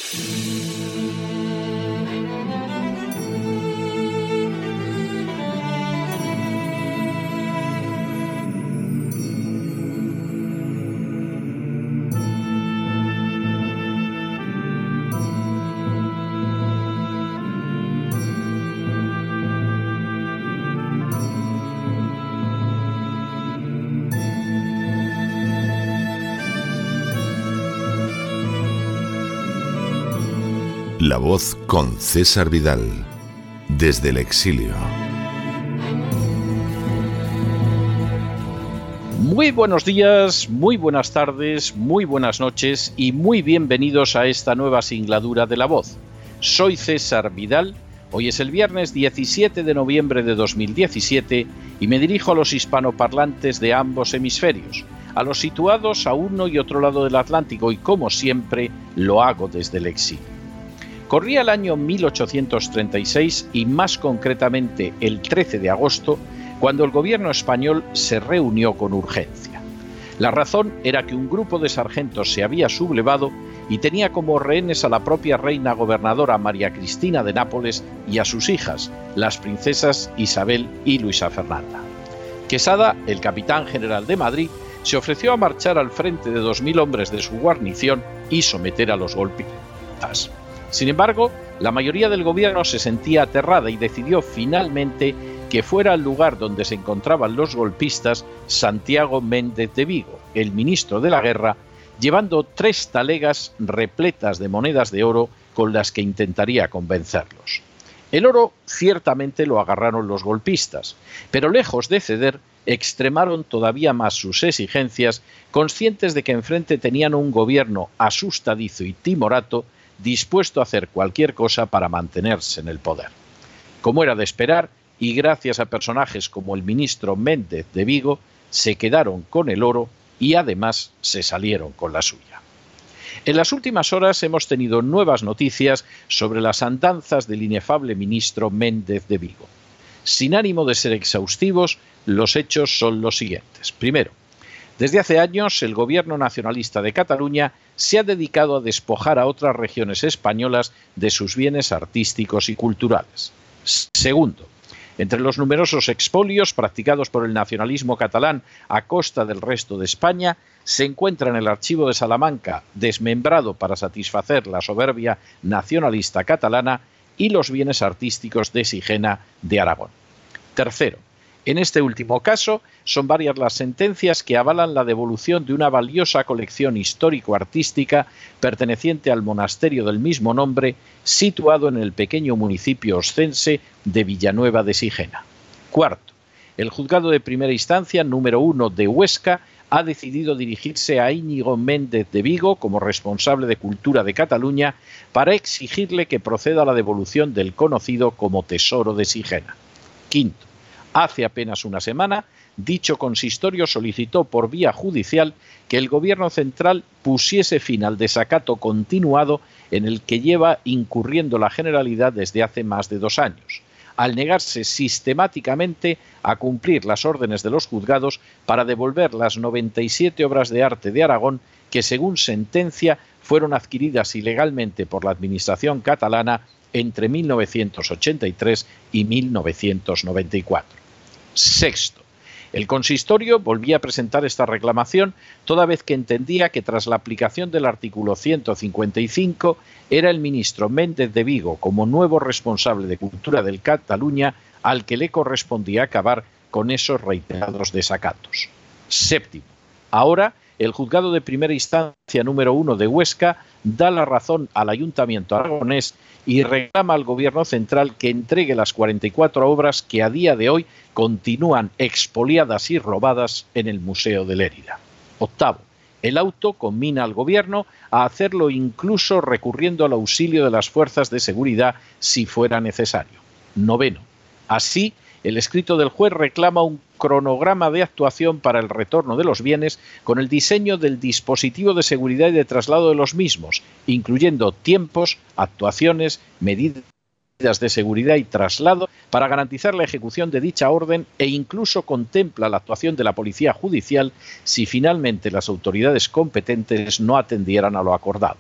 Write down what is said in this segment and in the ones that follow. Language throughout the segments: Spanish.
La Voz con César Vidal, desde el exilio. Muy buenos días, muy buenas tardes, muy buenas noches y muy bienvenidos a esta nueva singladura de La Voz. Soy César Vidal, hoy es el viernes 17 de noviembre de 2017 y me dirijo a los hispanoparlantes de ambos hemisferios, a los situados a uno y otro lado del Atlántico y como siempre lo hago desde el exilio. Corría el año 1836 y más concretamente el 13 de agosto, cuando el gobierno español se reunió con urgencia. La razón era que un grupo de sargentos se había sublevado y tenía como rehenes a la propia reina gobernadora María Cristina de Nápoles y a sus hijas, las princesas Isabel y Luisa Fernanda. Quesada, el capitán general de Madrid, se ofreció a marchar al frente de 2.000 hombres de su guarnición y someter a los golpistas. Sin embargo, la mayoría del gobierno se sentía aterrada y decidió finalmente que fuera al lugar donde se encontraban los golpistas Santiago Méndez de Vigo, el ministro de la guerra, llevando 3 talegas repletas de monedas de oro con las que intentaría convencerlos. El oro ciertamente lo agarraron los golpistas, pero lejos de ceder, extremaron todavía más sus exigencias, conscientes de que enfrente tenían un gobierno asustadizo y timorato, dispuesto a hacer cualquier cosa para mantenerse en el poder. Como era de esperar, y gracias a personajes como el ministro Méndez de Vigo, se quedaron con el oro y además se salieron con la suya. En las últimas horas hemos tenido nuevas noticias sobre las andanzas del inefable ministro Méndez de Vigo. Sin ánimo de ser exhaustivos, los hechos son los siguientes. Primero, desde hace años el gobierno nacionalista de Cataluña se ha dedicado a despojar a otras regiones españolas de sus bienes artísticos y culturales. Segundo, entre los numerosos expolios practicados por el nacionalismo catalán a costa del resto de España, se encuentra en el archivo de Salamanca, desmembrado para satisfacer la soberbia nacionalista catalana, y los bienes artísticos de Sigena de Aragón. Tercero, en este último caso, son varias las sentencias que avalan la devolución de una valiosa colección histórico-artística perteneciente al monasterio del mismo nombre, situado en el pequeño municipio oscense de Villanueva de Sigena. Cuarto, el juzgado de primera instancia número 1 de Huesca ha decidido dirigirse a Íñigo Méndez de Vigo como responsable de Cultura de Cataluña para exigirle que proceda a la devolución del conocido como Tesoro de Sigena. Quinto, hace apenas una semana, dicho consistorio solicitó por vía judicial que el gobierno central pusiese fin al desacato continuado en el que lleva incurriendo la Generalidad desde hace más de 2 años, al negarse sistemáticamente a cumplir las órdenes de los juzgados para devolver las 97 obras de arte de Aragón que, según sentencia, fueron adquiridas ilegalmente por la administración catalana entre 1983 y 1994. Sexto, el consistorio volvía a presentar esta reclamación toda vez que entendía que tras la aplicación del artículo 155 era el ministro Méndez de Vigo como nuevo responsable de Cultura de Cataluña al que le correspondía acabar con esos reiterados desacatos. Séptimo, ahora el juzgado de primera instancia número 1 de Huesca da la razón al ayuntamiento aragonés y reclama al gobierno central que entregue las 44 obras que a día de hoy continúan expoliadas y robadas en el Museo de Lérida. Octavo, el auto conmina al gobierno a hacerlo incluso recurriendo al auxilio de las fuerzas de seguridad si fuera necesario. Noveno, así, el escrito del juez reclama un cronograma de actuación para el retorno de los bienes con el diseño del dispositivo de seguridad y de traslado de los mismos, incluyendo tiempos, actuaciones, medidas de seguridad y traslado para garantizar la ejecución de dicha orden e incluso contempla la actuación de la Policía Judicial si finalmente las autoridades competentes no atendieran a lo acordado.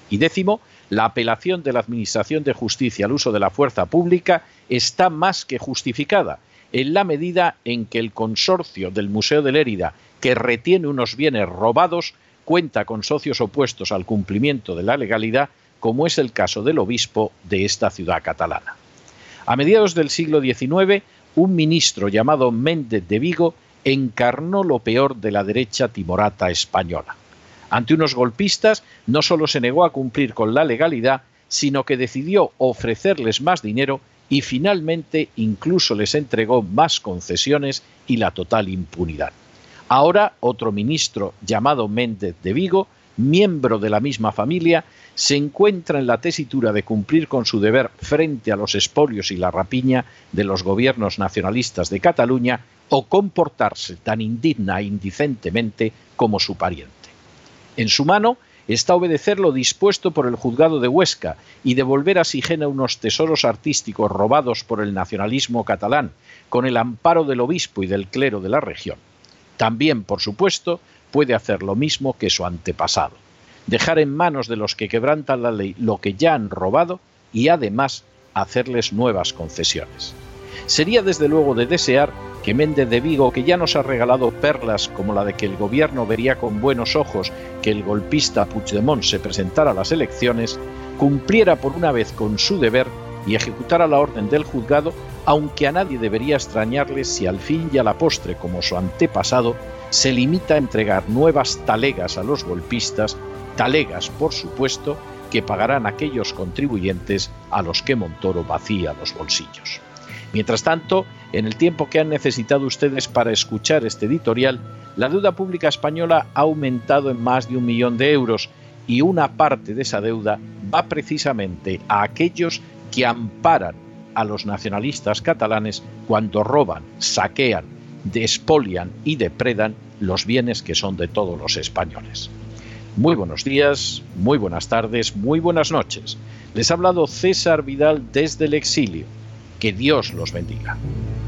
Y décimo, la apelación de la Administración de Justicia al uso de la fuerza pública está más que justificada, en la medida en que el consorcio del Museo de Lérida, que retiene unos bienes robados, cuenta con socios opuestos al cumplimiento de la legalidad, como es el caso del obispo de esta ciudad catalana. A mediados del siglo XIX, un ministro llamado Méndez de Vigo encarnó lo peor de la derecha timorata española. Ante unos golpistas, no solo se negó a cumplir con la legalidad, sino que decidió ofrecerles más dinero y finalmente incluso les entregó más concesiones y la total impunidad. Ahora, otro ministro llamado Méndez de Vigo, miembro de la misma familia, se encuentra en la tesitura de cumplir con su deber frente a los expolios y la rapiña de los gobiernos nacionalistas de Cataluña o comportarse tan indigna e indicentemente como su pariente. En su mano está obedecer lo dispuesto por el juzgado de Huesca y devolver a Sigena unos tesoros artísticos robados por el nacionalismo catalán, con el amparo del obispo y del clero de la región. También, por supuesto, puede hacer lo mismo que su antepasado, dejar en manos de los que quebrantan la ley lo que ya han robado y además hacerles nuevas concesiones. Sería desde luego de desear que Méndez de Vigo, que ya nos ha regalado perlas como la de que el gobierno vería con buenos ojos que el golpista Puigdemont se presentara a las elecciones, cumpliera por una vez con su deber y ejecutara la orden del juzgado, aunque a nadie debería extrañarle si al fin y a la postre, como su antepasado, se limita a entregar nuevas talegas a los golpistas, talegas, por supuesto, que pagarán aquellos contribuyentes a los que Montoro vacía los bolsillos. Mientras tanto, en el tiempo que han necesitado ustedes para escuchar este editorial, la deuda pública española ha aumentado en más de 1 millón de euros y una parte de esa deuda va precisamente a aquellos que amparan a los nacionalistas catalanes cuando roban, saquean, despolian y depredan los bienes que son de todos los españoles. Muy buenos días, muy buenas tardes, muy buenas noches. Les ha hablado César Vidal desde el exilio. Que Dios los bendiga.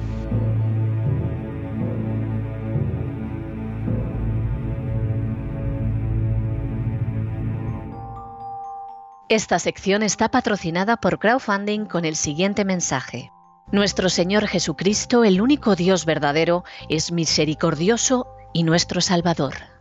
Esta sección está patrocinada por crowdfunding con el siguiente mensaje. Nuestro Señor Jesucristo, el único Dios verdadero, es misericordioso y nuestro Salvador.